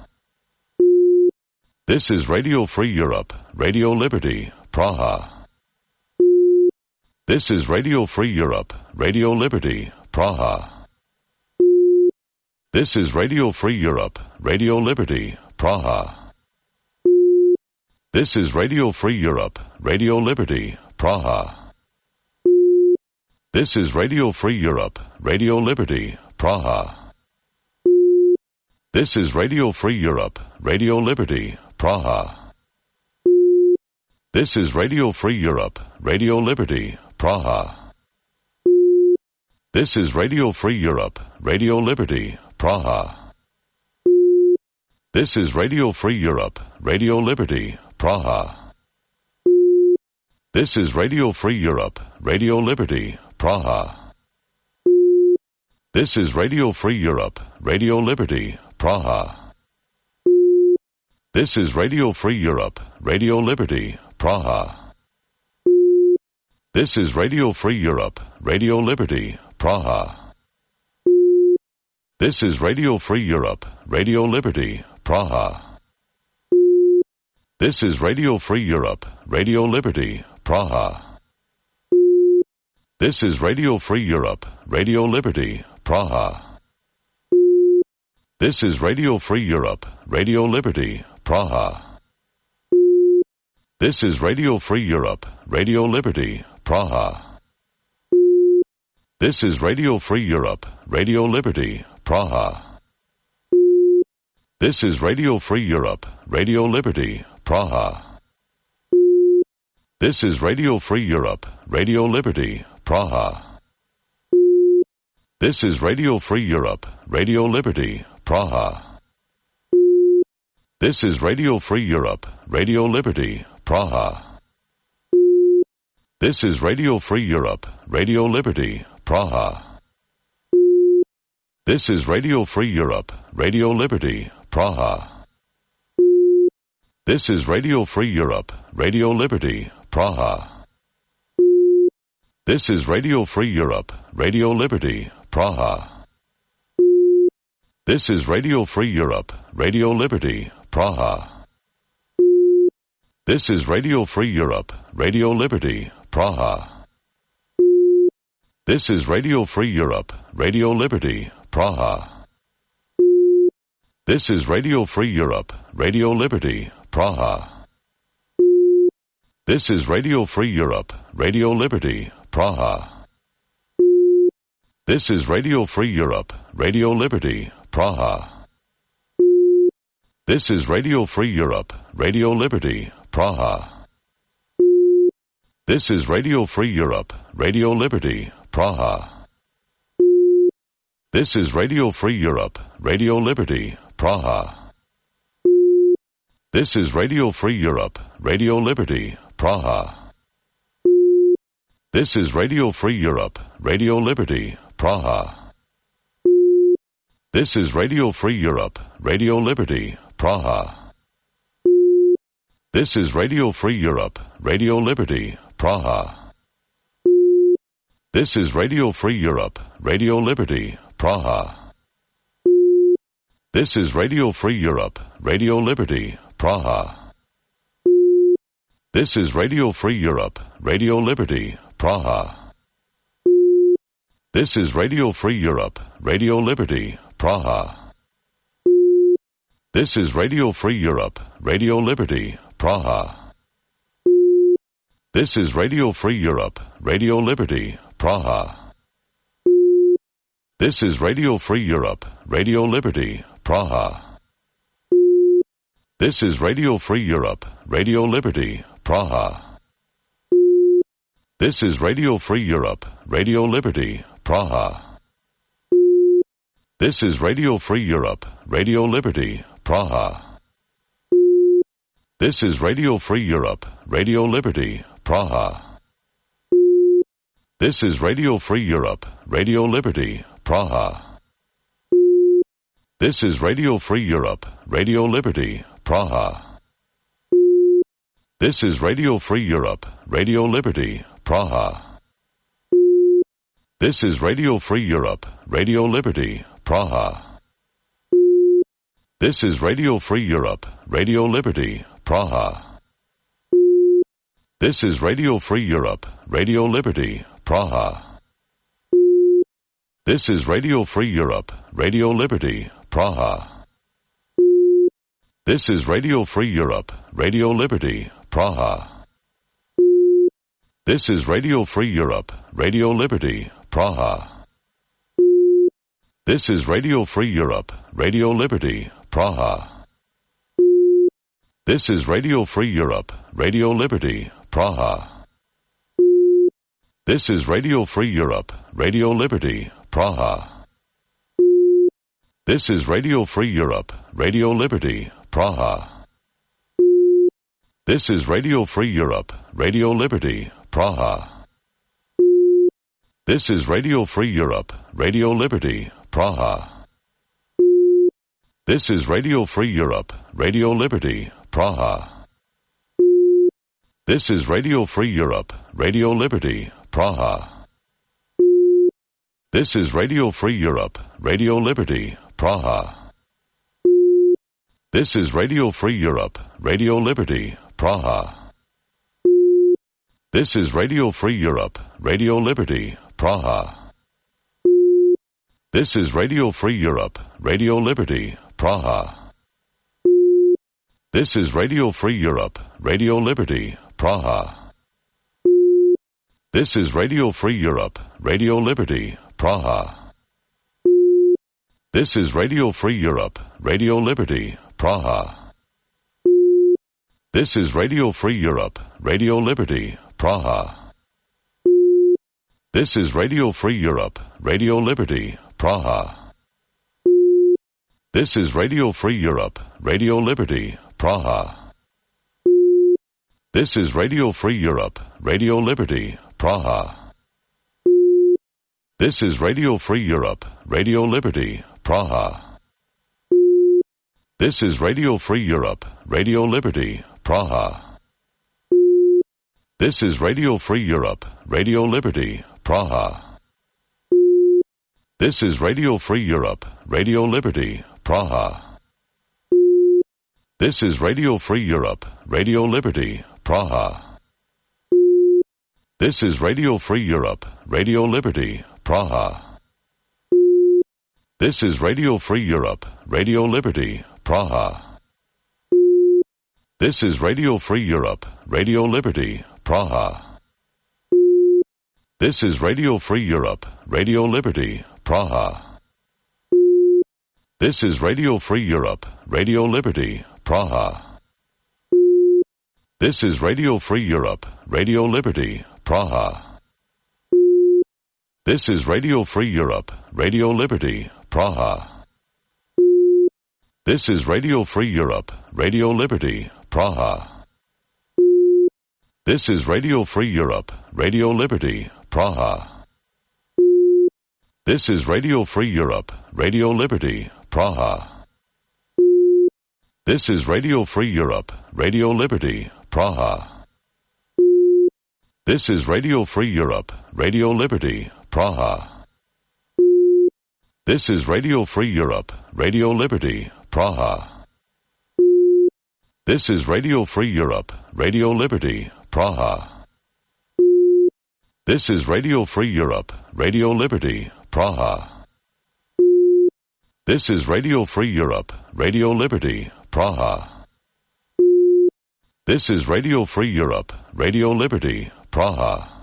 This is Radio Free Europe, Radio Liberty, Praha. This is Radio Free Europe, Radio Liberty, Praha. This is Radio Free Europe, Radio Liberty, Praha. This is Radio Free Europe, Radio Liberty, Praha. This is Radio Free Europe, Radio Liberty, Praha. This is Radio Free Europe, Radio Liberty, Praha. This is Radio Free Europe, Radio Liberty, Praha. This is Radio Free Europe, Radio Liberty, Praha. This is Radio Free Europe, Radio Liberty, Praha. This is Radio Free Europe, Radio Liberty, Praha. This is Radio Free Europe, Radio Liberty, Praha. This is Radio Free Europe, Radio Liberty, Praha. This is Radio Free Europe, Radio Liberty, Praha. This is Radio Free Europe, Radio Liberty, Praha. This is Radio Free Europe, Radio Liberty, Praha. This is Radio Free Europe, Radio Liberty, Praha. This is Radio Free Europe, Radio Liberty, Praha. This is Radio Free Europe, Radio Liberty, Praha. This is Radio Free Europe, Radio Liberty, Praha. This is Radio Free Europe, Radio Liberty, Praha. This is Radio Free Europe, Radio Liberty, Praha. This is Radio Free Europe, Radio Liberty, Praha. This is Radio Free Europe, Radio Liberty, Praha. This is Radio Free Europe, Radio Liberty, Praha. This is Radio Free Europe, Radio Liberty, Praha. This is Radio Free Europe, Radio Liberty, Praha. This is Radio Free Europe, Radio Liberty, Praha. This is Radio Free Europe, Radio Liberty, Praha. This is Radio Free Europe, Radio Liberty, Praha. This is Radio Free Europe, Radio Liberty, Praha. This is Radio Free Europe, Radio Liberty, Praha. This is Radio Free Europe, Radio Liberty, Praha. This is Radio Free Europe, Radio Liberty, Praha. This is Radio Free Europe, Radio Liberty, Praha. This is Radio Free Europe, Radio Liberty, Praha. This is Radio Free Europe, Radio Liberty, Praha. This is Radio Free Europe, Radio Liberty, Praha. This is Radio Free Europe, Radio Liberty, Praha. This is Radio Free Europe, Radio Liberty, Praha. This is Radio Free Europe, Radio Liberty, Praha. This is Radio Free Europe, Radio Liberty, Praha. This is Radio Free Europe, Radio Liberty, Praha. This is Radio Free Europe, Radio Liberty, Praha. This is Radio Free Europe, Radio Liberty, Praha. This is Radio Free Europe, Radio Liberty, Praha. This is Radio Free Europe, Radio Liberty, Praha. This is Radio Free Europe, Radio Liberty, Praha. This is Radio Free Europe, Radio Liberty, Praha. This is Radio Free Europe, Radio Liberty, Praha. This is Radio Free Europe, Radio Liberty, Praha. This is Radio Free Europe, Radio Liberty, Praha. This is Radio Free Europe, Radio Liberty, Praha. This is Radio Free Europe, Radio Liberty, Praha. This is Radio Free Europe, Radio Liberty, Praha. This is Radio Free Europe, Radio Liberty, Praha. This is Radio Free Europe, Radio Liberty, Praha. This is Radio Free Europe, Radio Liberty, Praha. This is Radio Free Europe, Radio Liberty, Praha. This is Radio Free Europe, Radio Liberty, Praha. This is Radio Free Europe, Radio Liberty, Praha. This is Radio Free Europe, Radio Liberty, Praha. This is Radio Free Europe, Radio Liberty, Praha. This is Radio Free Europe, Radio Liberty, Praha. This is Radio Free Europe, Radio Liberty, Praha. This is Radio Free Europe, Radio Liberty, Praha. This is Radio Free Europe, Radio Liberty, Praha. This is Radio Free Europe, Radio Liberty, Praha. This is Radio Free Europe, Radio Liberty, Praha. This is Radio Free Europe, Radio Liberty, Praha. This is Radio Free Europe, Radio Liberty, Praha. This is Radio Free Europe, Radio Liberty, Praha. This is Radio Free Europe, Radio Liberty, Praha. This is Radio Free Europe, Radio Liberty, Praha. This is Radio Free Europe, Radio Liberty, Praha. This is Radio Free Europe, Radio Liberty, Praha. This is Radio Free Europe, Radio Liberty, Praha. This is Radio Free Europe, Radio Liberty, Praha. This is Radio Free Europe, Radio Liberty, Praha. This is Radio Free Europe, Radio Liberty, Praha. This is Radio Free Europe, Radio Liberty, Praha. This is Radio Free Europe, Radio Liberty, Praha. This is Radio Free Europe, Radio Liberty, Praha. This is Radio Free Europe, Radio Liberty, Praha. This is Radio Free Europe, Radio Liberty, Praha. This is Radio Free Europe, Radio Liberty, Praha. This is Radio Free Europe, Radio Liberty, Praha. This is Radio Free Europe, Radio Liberty, Praha. This is Radio Free Europe, Radio Liberty, Praha. This is Radio Free Europe, Radio Liberty, Praha. This is Radio Free Europe, Radio Liberty, Praha. This is Radio Free Europe, Radio Liberty, Praha. This is Radio Free Europe, Radio Liberty, Praha. This is Radio Free Europe, Radio Liberty, Praha. This is Radio Free Europe, Radio Liberty, Praha. This is Radio Free Europe, Radio Liberty, Praha. This is Radio Free Europe, Radio Liberty, Praha. This is Radio Free Europe, Radio Liberty, Praha. This is Radio Free Europe, Radio Liberty, Praha. This is Radio Free Europe, Radio Liberty, Praha. This is Radio Free Europe, Radio Liberty, Praha. This is Radio Free Europe, Radio Liberty, Praha.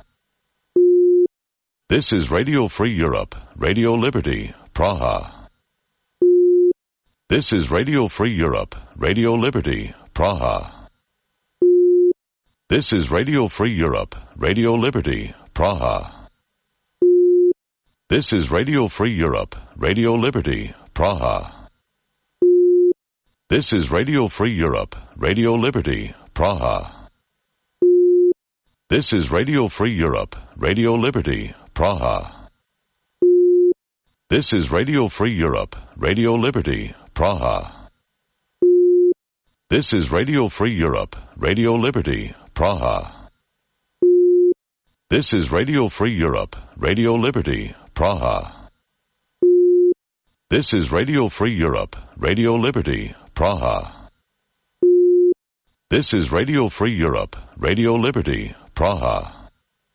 This is Radio Free Europe, Radio Liberty, Praha. This is Radio Free Europe, Radio Liberty, Praha. This is Radio Free Europe, Radio Liberty, Praha. This is Radio Free Europe, Radio Liberty, Praha. This is Radio Free Europe, Radio Liberty, Praha. This is Radio Free Europe, Radio Liberty, Praha. This is Radio Free Europe, Radio Liberty, Praha. This is Radio Free Europe, Radio Liberty, Praha. This is Radio Free Europe, Radio Liberty, Praha. This is Radio Free Europe, Radio Liberty, Praha. This is Radio Free Europe, Radio Liberty, Praha.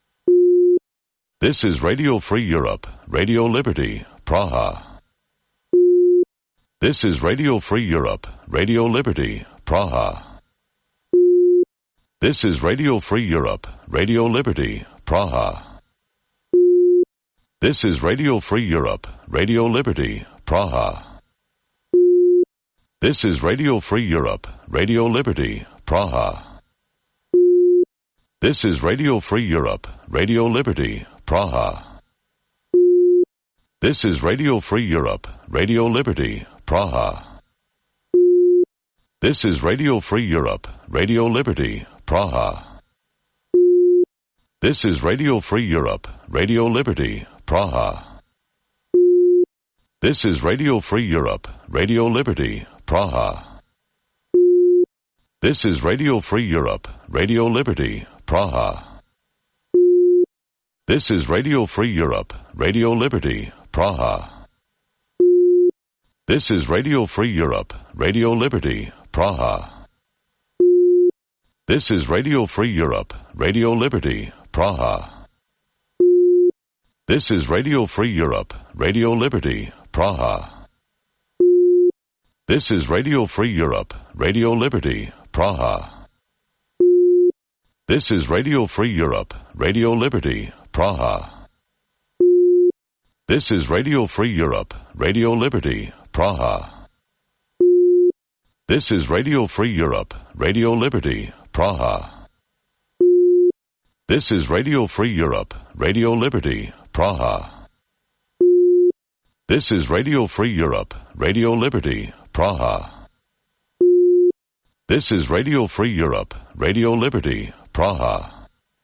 This is Radio Free Europe, Radio Liberty, Praha. This is Radio Free Europe, Radio Liberty, Praha. This is Radio Free Europe, Radio Liberty, Praha. This is Radio Free Europe, Radio Liberty, Praha. This is Radio Free Europe, Radio Liberty, Praha. This is Radio Free Europe, Radio Liberty, Praha. This is Radio Free Europe, Radio Liberty, Praha. This is Radio Free Europe, Radio Liberty, Praha. This is Radio Free Europe, Radio Liberty, Praha. This is Radio Free Europe, Radio Liberty, Praha. This is Radio Free Europe, Radio Liberty, Praha. This is Radio Free Europe, Radio Liberty, Praha. This is Radio Free Europe, Radio Liberty, Praha. This is Radio Free Europe, Radio Liberty, Praha. This is Radio Free Europe, Radio Liberty, Praha. This is Radio Free Europe, Radio Liberty, Praha. This is Radio Free Europe, Radio Liberty, Praha. This is Radio Free Europe, Radio Liberty, Praha. This is Radio Free Europe, Radio Liberty, Praha. This is Radio Free Europe, Radio Liberty, Praha. This is Radio Free Europe, Radio Liberty, Praha. This is Radio Free Europe, Radio Liberty, Praha.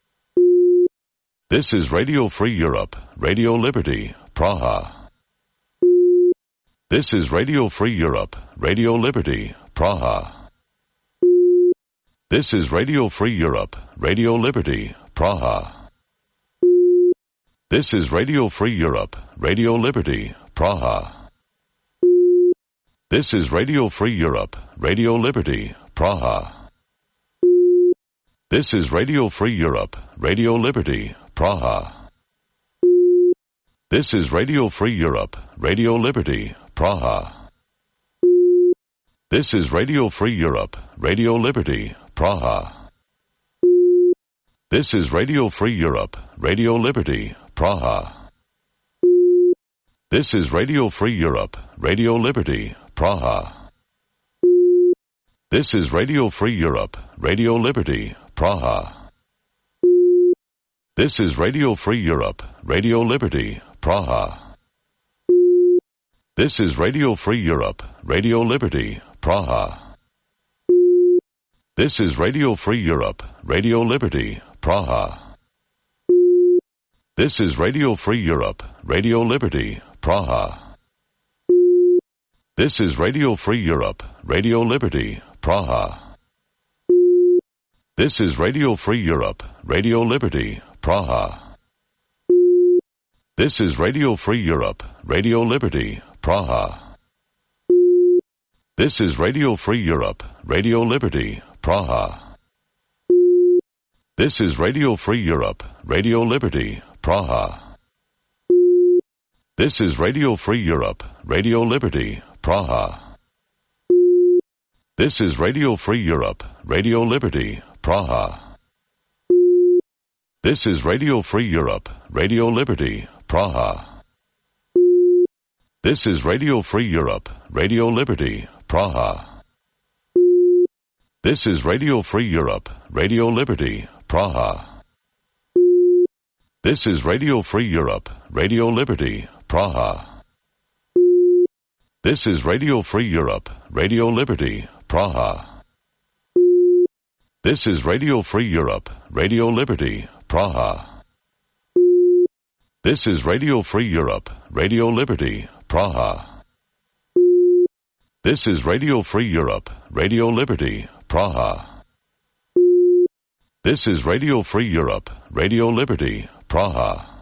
This is Radio Free Europe, Radio Liberty, Praha. This is Radio Free Europe, Radio Liberty, Praha. This is Radio Free Europe, Radio Liberty, Praha. This is Radio Free Europe, Radio Liberty, Praha. This is Radio Free Europe, Radio Liberty, Praha. This is Radio Free Europe, Radio Liberty, Praha. This is Radio Free Europe, Radio Liberty, Praha. This is Radio Free Europe, Radio Liberty, Praha. This is Radio Free Europe, Radio Liberty, Praha. This is Radio Free Europe, Radio Liberty, Praha. This is Radio Free Europe, Radio Liberty, Praha. This is Radio Free Europe, Radio Liberty, Praha. This is Radio Free Europe, Radio Liberty, Praha. This is Radio Free Europe, Radio Liberty, Praha. This is Radio Free Europe, Radio Liberty, Praha. This is Radio Free Europe, Radio Liberty, Praha. This is Radio Free Europe, Radio Liberty, Praha. This is Radio Free Europe, Radio Liberty, Praha. This is Radio Free Europe, Radio Liberty, Praha. This is Radio Free Europe, Radio Liberty, Praha. This is Radio Free Europe, Radio Liberty, Praha. This is Radio Free Europe, Radio Liberty, Praha. This is Radio Free Europe, Radio Liberty, Praha. This is Radio Free Europe, Radio Liberty, Praha. This is Radio Free Europe, Radio Liberty, Praha. This is Radio Free Europe, Radio Liberty, Praha. This is Radio Free Europe, Radio Liberty, Praha. This is Radio Free Europe, Radio Liberty, Praha. This is Radio Free Europe, Radio Liberty, Praha. This is Radio Free Europe, Radio Liberty, Praha. This is Radio Free Europe, Radio Liberty, Praha.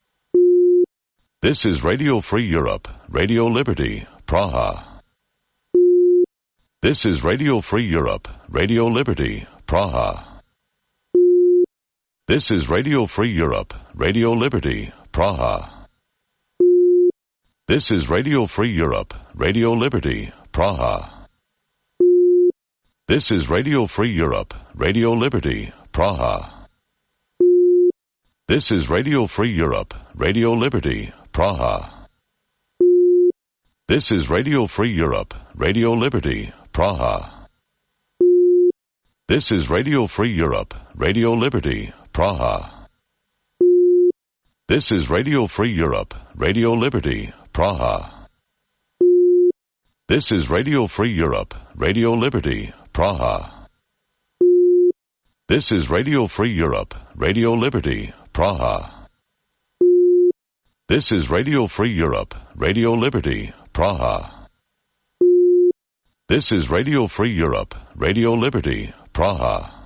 This is Radio Free Europe, Radio Liberty, Praha. This is Radio Free Europe, Radio Liberty, Praha. This is Radio Free Europe, Radio Liberty, Praha. This is Radio Free Europe, Radio Liberty, Praha. This is Radio Free Europe, Radio Liberty, Praha. This is Radio Free Europe, Radio Liberty, Praha. This is Radio Free Europe, Radio Liberty, Praha. This is Radio Free Europe, Radio Liberty, Praha. This is Radio Free Europe, Radio Liberty, Praha. This is Radio Free Europe, Radio Liberty, Praha. This is Radio Free Europe, Radio Liberty, Praha. This is Radio Free Europe, Radio Liberty, Praha. This is Radio Free Europe, Radio Liberty, Praha.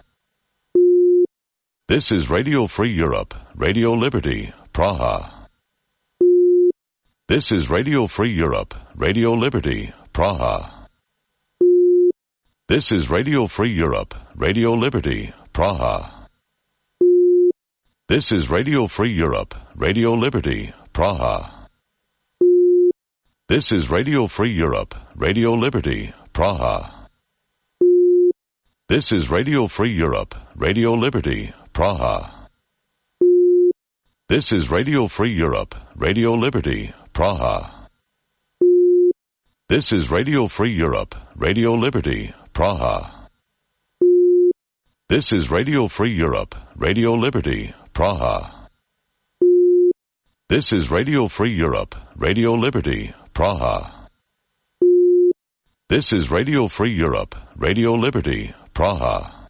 This is Radio Free Europe, Radio Liberty, Praha. This is Radio Free Europe, Radio Liberty, Praha. This is Radio Free Europe, Radio Liberty, Praha. This is Radio Free Europe, Radio Liberty, Praha. This is Radio Free Europe, Radio Liberty, Praha. This is Radio Free Europe, Radio Liberty, Praha. This is Radio Free Europe, Radio Liberty, Praha. This is Radio Free Europe, Radio Liberty, Praha. This is Radio Free Europe, Radio Liberty, Praha. This is Radio Free Europe, Radio Liberty, Praha. This is Radio Free Europe, Radio Liberty, Praha.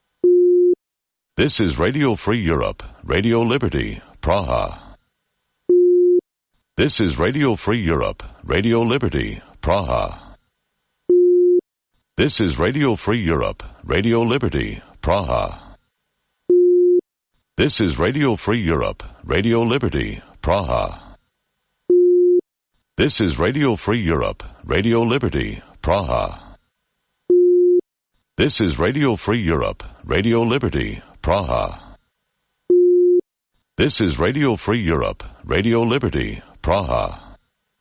This is Radio Free Europe, Radio Liberty, Praha. This is Radio Free Europe, Radio Liberty, Praha. This is Radio Free Europe, Radio Liberty, Praha. This is Radio Free Europe, Radio Liberty, Praha. This is Radio Free Europe, Radio Liberty, Praha. This is Radio Free Europe, Radio Liberty, Praha. This is Radio Free Europe, Radio Liberty, Praha.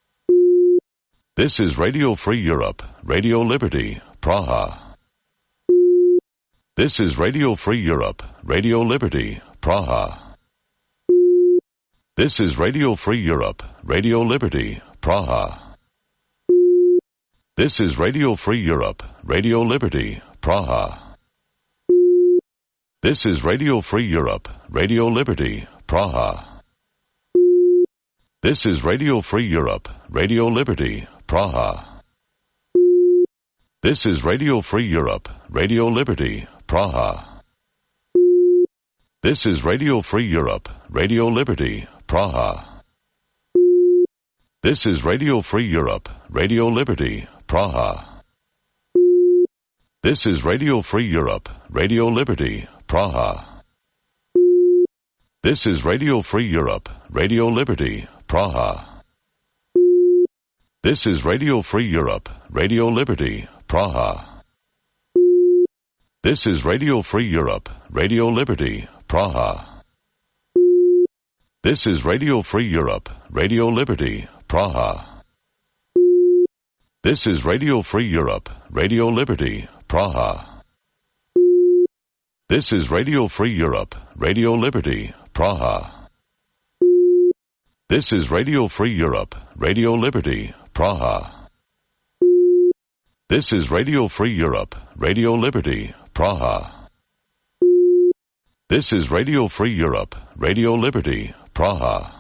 This is Radio Free Europe, Radio Liberty, Praha. This is Radio Free Europe, Radio Liberty, Praha. This is Radio Free Europe, Radio Liberty, Praha. This is Radio Free Europe, Radio Liberty, Praha. This is Radio Free Europe, Radio Liberty, Praha. This is Radio Free Europe, Radio Liberty, Praha. This is Radio Free Europe, Radio Liberty, Praha. This is Radio Free Europe, Radio Liberty, Praha. This is Radio Free Europe, Radio Liberty, Praha. This is Radio Free Europe, Radio Liberty, Praha. This is Radio Free Europe, Radio Liberty, Praha. This is Radio Free Europe, Radio Liberty, Praha. This is Radio Free Europe, Radio Liberty, Praha. This is Radio Free Europe, Radio Liberty, Praha. This is Radio Free Europe, Radio Liberty, Praha. This is Radio Free Europe, Radio Liberty, Praha. This is Radio Free Europe, Radio Liberty, Praha. This is Radio Free Europe, Radio Liberty, Praha. This is Radio Free Europe, Radio Liberty, Praha.